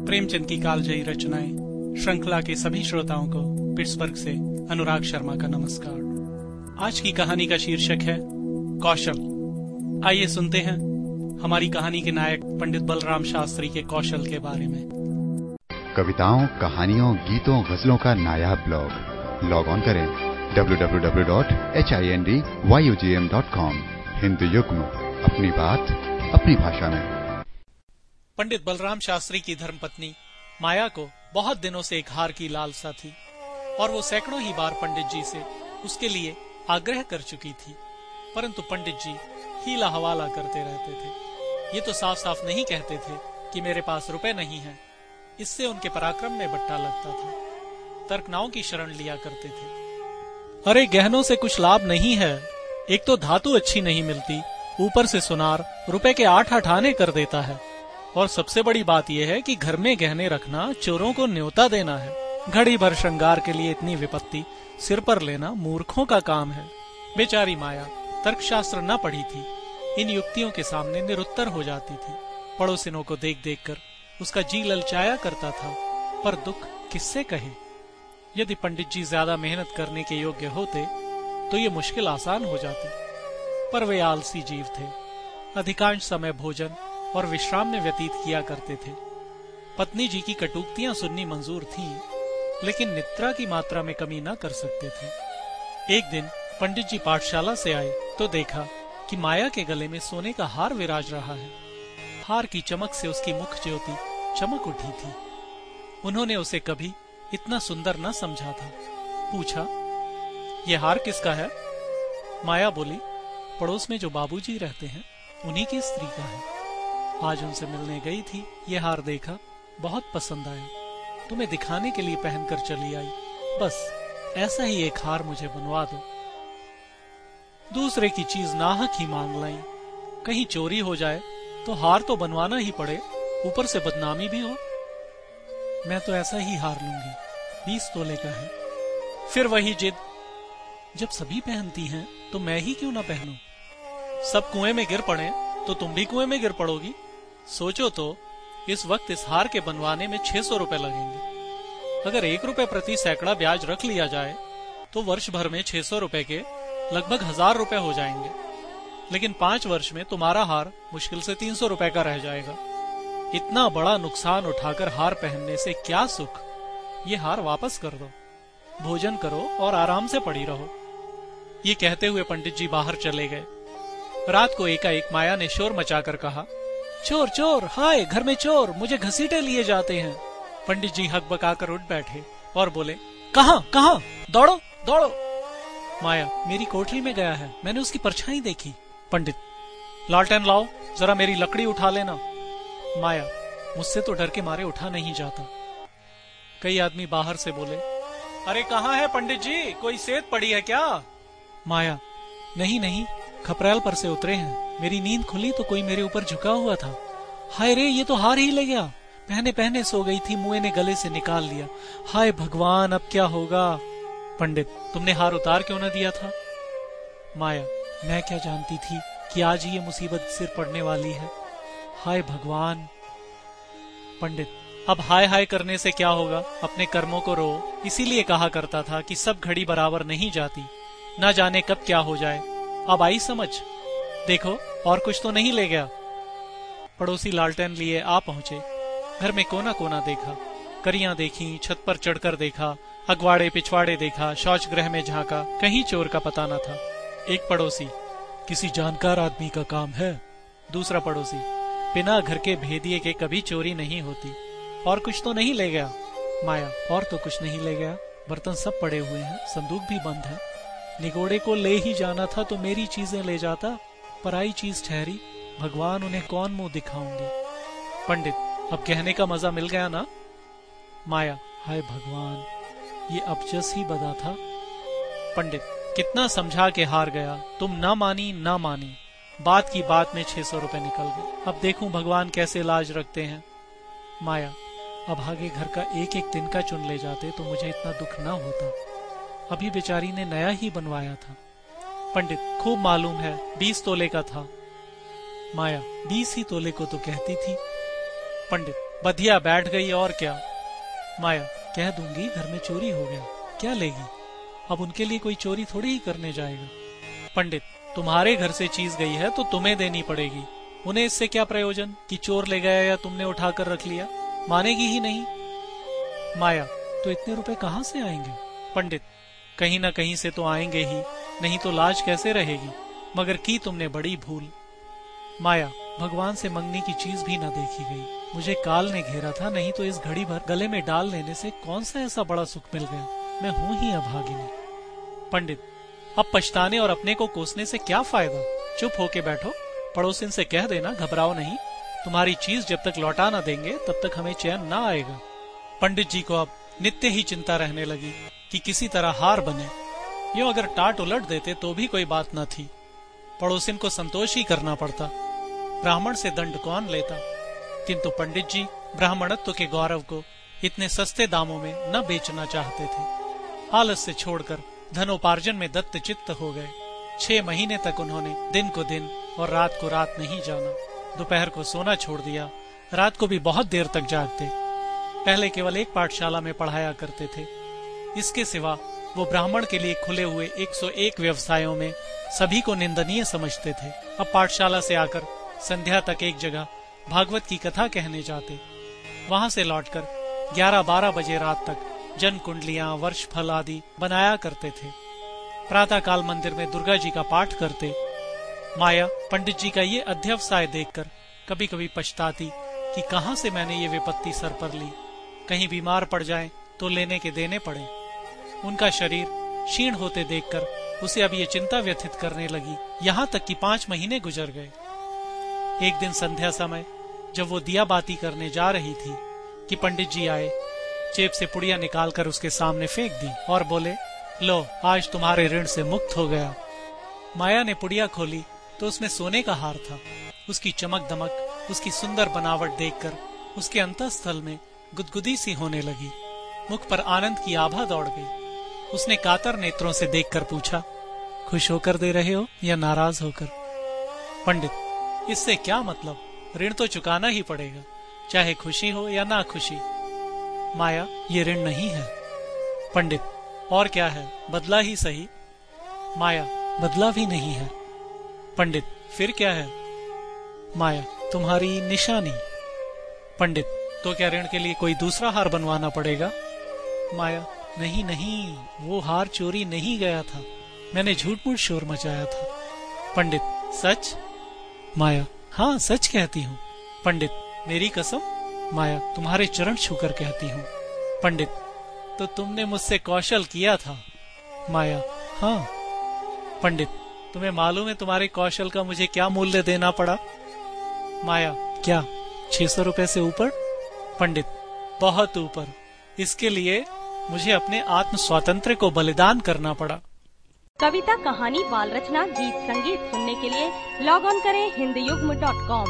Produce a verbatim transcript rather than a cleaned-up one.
प्रेमचंद की कालजयी रचनाएं श्रृंखला के सभी श्रोताओं को पिट्सबर्ग से अनुराग शर्मा का नमस्कार। आज की कहानी का शीर्षक है कौशल। आइए सुनते हैं हमारी कहानी के नायक पंडित बलराम शास्त्री के कौशल के बारे में। कविताओं, कहानियों, गीतों, गजलों का नायाब ब्लॉग लॉग ऑन करें W W W dot Hind dot com. Hind Yugm, अपनी बात अपनी भाषा में। पंडित बलराम शास्त्री की धर्मपत्नी माया को बहुत दिनों से एक हार की लालसा थी और वो सैकड़ों ही बार पंडित जी से उसके लिए आग्रह कर चुकी थी, परंतु पंडित जी हीला हवाला करते रहते थे। ये तो साफ साफ नहीं कहते थे कि मेरे पास रुपए नहीं हैं। इससे उनके पराक्रम में बट्टा लगता था। तर्कनाओं की शरण लिया करते थे। अरे गहनों से कुछ लाभ नहीं है, एक तो धातु अच्छी नहीं मिलती, ऊपर से सुनार रुपए के आठ आठ आने कर देता है, और सबसे बड़ी बात यह है कि घर में गहने रखना चोरों को न्योता देना है। घड़ी भर श्रृंगार के लिए इतनी विपत्ति सिर पर लेना मूर्खों का काम है। बेचारी माया तर्कशास्त्र न पढ़ी थी, इन युक्तियों के सामने निरुत्तर हो जाती थी। पड़ोसिनों को देख देख कर उसका जी ललचाया करता था, पर दुख किससे कहे। यदि पंडित जी ज्यादा मेहनत करने के योग्य होते तो ये मुश्किल आसान हो जाती, पर वे आलसी जीव थे। अधिकांश समय भोजन और विश्राम में व्यतीत किया करते थे। पत्नी जी की कटुक्तियां सुननी मंजूर थीं, लेकिन निद्रा की मात्रा में कमी न कर सकते थे। एक दिन पंडित जी पाठशाला से आए तो देखा कि माया के गले में सोने का हार विराज रहा है। हार की चमक से उसकी मुख ज्योति चमक उठी थी। उन्होंने उसे कभी इतना सुंदर न समझा था। पूछा, ये हार किसका है? माया बोली, पड़ोस में जो बाबूजी रहते हैं उन्हीं की स्त्री का है। आज उनसे मिलने गई थी, ये हार देखा, बहुत पसंद आया, तुम्हें दिखाने के लिए पहनकर चली आई। बस ऐसा ही एक हार मुझे बनवा दो। दूसरे की चीज नाहक ही मांग लाई, कहीं चोरी हो जाए तो हार तो बनवाना ही पड़े, ऊपर से बदनामी भी हो। मैं तो ऐसा ही हार लूंगी, बीस तोले का है। फिर वही जिद, जब सभी पहनती हैं तो मैं ही क्यों ना पहनूं? सब कुएं में गिर पड़े तो तुम भी कुएं में गिर पड़ोगी। सोचो तो, इस वक्त इस हार के बनवाने में छह सौ रुपए लगेंगे। अगर एक रुपए प्रति सैकड़ा ब्याज रख लिया जाए तो वर्ष भर में छह सौ रुपए के लगभग हजार रुपए हो जाएंगे। लेकिन पांच वर्ष में तुम्हारा हार मुश्किल से तीन सौ रुपए का रह जाएगा। इतना बड़ा नुकसान उठाकर हार पहनने से क्या सुख। ये हार वापस कर दो, भोजन करो और आराम से पड़ी रहो। ये कहते हुए पंडित जी बाहर चले गए। रात को एकाएक माया ने शोर मचाकर कहा, चोर चोर, हाय घर में चोर, मुझे घसीटे लिए जाते हैं। पंडित जी हकबकाकर उठ बैठे और बोले, कहां कहां, दौड़ो दौड़ो। माया, मेरी कोठरी में गया है, मैंने उसकी परछाई देखी। पंडित, लालटेन लाओ, जरा मेरी लकड़ी उठा लेना। माया, मुझसे तो डर के मारे उठा नहीं जाता। कई आदमी बाहर से बोले, अरे कहाँ है पंडित जी, कोई सेध पड़ी है क्या? माया, नहीं नहीं, खपरेल पर से उतरे हैं। मेरी नींद खुली तो कोई मेरे ऊपर झुका हुआ था। हाय रे, ये तो हार ही ले गया। पहने पहने सो गई थी, मुए ने गले से निकाल लिया। हाय भगवान, अब क्या होगा? पंडित, तुमने हार उतार क्यों न दिया था? माया, मैं क्या जानती थी कि आज ही ये मुसीबत सिर पड़ने वाली है। हाय भगवान। पंडित, अब हाय हाय करने से क्या होगा, अपने कर्मों को रो। इसीलिए कहा करता था कि सब घड़ी बराबर नहीं जाती, न जाने कब क्या हो जाए। अब आई समझ। देखो, और कुछ तो नहीं ले गया। पड़ोसी लालटेन लिए आ पहुंचे। घर में कोना कोना देखा, करियां देखी, छत पर चढ़कर देखा, अगवाड़े पिछवाड़े देखा, शौच गृह में झांका, कहीं चोर का पता न था। एक पड़ोसी, किसी जानकार आदमी का काम है। दूसरा पड़ोसी, बिना घर के भेदिए के कभी चोरी नहीं होती। और कुछ तो नहीं ले गया? माया, और तो कुछ नहीं ले गया, बर्तन सब पड़े हुए हैं, संदूक भी बंद है। निगोड़े को ले ही जाना था तो मेरी चीजें ले जाता, पराई चीज ठहरी। भगवान, उन्हें कौन मुंह दिखाऊंगी? पंडित, अब कहने का मजा मिल गया ना? माया, हाय भगवान, ये अपजस ही बदा था। पंडित, कितना समझा के हार गया, तुम ना मानी ना मानी। बात की बात में छह सौ रुपए निकल गए। अब देखूं भगवान कैसे लाज रखते हैं। माया, अब आगे घर का एक एक दिन का चुन ले जाते तो मुझे इतना दुख ना होता। अभी बेचारी ने नया ही बनवाया था। पंडित, खूब मालूम है, बीस तोले का था। माया, बीस ही तोले को तो कहती थी। पंडित, बधिया बैठ गई और क्या। माया, कह दूंगी घर में चोरी हो गया, क्या लेगी? अब उनके लिए कोई चोरी थोड़ी ही करने जाएगा। पंडित, तुम्हारे घर से चीज गई है तो तुम्हें देनी पड़ेगी, उन्हें इससे क्या प्रयोजन कि चोर ले गया या तुमने उठाकर रख लिया, मानेगी ही नहीं। माया, तो इतने रुपए कहाँ से आएंगे? पंडित, कहीं न कहीं से तो आएंगे ही, नहीं तो लाज कैसे रहेगी, मगर की तुमने बड़ी भूल। माया, भगवान से मंगनी की चीज भी न देखी गई, मुझे काल ने घेरा था, नहीं तो इस घड़ी भर गले में डाल लेने से कौन सा ऐसा बड़ा सुख मिल गया, मैं हूं ही अभागिनी। पंडित, अब पछताने और अपने को कोसने से क्या फायदा, चुप होके बैठो, पड़ोसिन से कह देना घबराओ नहीं, तुम्हारी चीज जब तक लौटा न देंगे तब तक हमें चैन न आएगा। पंडित जी को अब नित्य ही चिंता रहने लगी कि किसी तरह हार बने, यो अगर टाट उलट देते तो भी कोई बात न थी, पड़ोसिन को संतोष ही करना पड़ता, ब्राह्मण से दंड कौन लेता। किंतु पंडित जी ब्राह्मणत्व के गौरव को इतने सस्ते दामों में न बेचना चाहते थे। आलस से छोड़कर धनोपार्जन में दत्त चित्त हो गए। छह महीने तक उन्होंने दिन को दिन और रात को रात नहीं जाना, दोपहर को सोना छोड़ दिया, रात को भी बहुत देर तक जागते। पहले केवल एक पाठशाला में पढ़ाया करते थे, इसके सिवा वो ब्राह्मण के लिए खुले हुए एक सौ एक व्यवसायों में सभी को निंदनीय समझते थे। अब पाठशाला से आकर संध्या तक एक जगह भागवत की कथा कहने जाते, वहां से लौटकर ग्यारह बारह बजे रात तक जन कुंडलियां, वर्ष फल आदि बनाया करते थे। प्रातः काल मंदिर में दुर्गा जी का पाठ करते। माया पंडित जी का ये अध्यवसाय देखकर कभी कभी पछताती कि कहां से मैंने ये विपत्ति सर पर ली, कहीं बीमार पड़ जाएं तो लेने के देने पड़े। उनका शरीर क्षीण होते देखकर उसे अब ये चिंता व्यथित करने लगी, यहाँ तक कि पांच महीने गुजर गए। एक दिन संध्या समय जब वो दिया बाती करने जा रही थी कि पंडित जी आए, जेब से पुड़िया निकालकर उसके सामने फेंक दी और बोले, लो आज तुम्हारे ऋण से मुक्त हो गया। माया ने पुड़िया खोली तो उसमें सोने का हार था। उसकी चमक दमक, उसकी सुंदर बनावट देखकर उसके अंतःस्थल में गुदगुदी सी होने लगी, मुख पर आनंद की आभा दौड़ गई। उसने कातर नेत्रों से देखकर पूछा, खुश होकर दे रहे हो या नाराज होकर? पंडित, इससे क्या मतलब, ऋण तो चुकाना ही पड़ेगा, चाहे खुशी हो या ना खुशी। माया, ये ऋण नहीं है। पंडित, और क्या है, बदला ही सही। माया, बदला भी नहीं है। पंडित, फिर क्या है? माया, तुम्हारी निशानी। पंडित, तो क्या ऋण के लिए कोई दूसरा हार बनवाना पड़ेगा? माया, नहीं नहीं, वो हार चोरी नहीं गया था, मैंने झूठ मूठ शोर मचाया था। पंडित, सच? माया, हाँ सच कहती हूँ। पंडित, मेरी कसम? माया, तुम्हारे चरण छूकर कहती हूँ। पंडित, तो तुमने मुझसे कौशल किया था? माया, हाँ। पंडित, तुम्हें मालूम है तुम्हारे कौशल का मुझे क्या मूल्य देना पड़ा? माया, क्या, छह सौ रुपए से ऊपर? पंडित, बहुत ऊपर, इसके लिए मुझे अपने आत्म स्वातंत्र्य को बलिदान करना पड़ा। कविता, कहानी, बाल रचना, गीत संगीत सुनने के लिए लॉग ऑन करें हिंदी युग्म डॉट कॉम।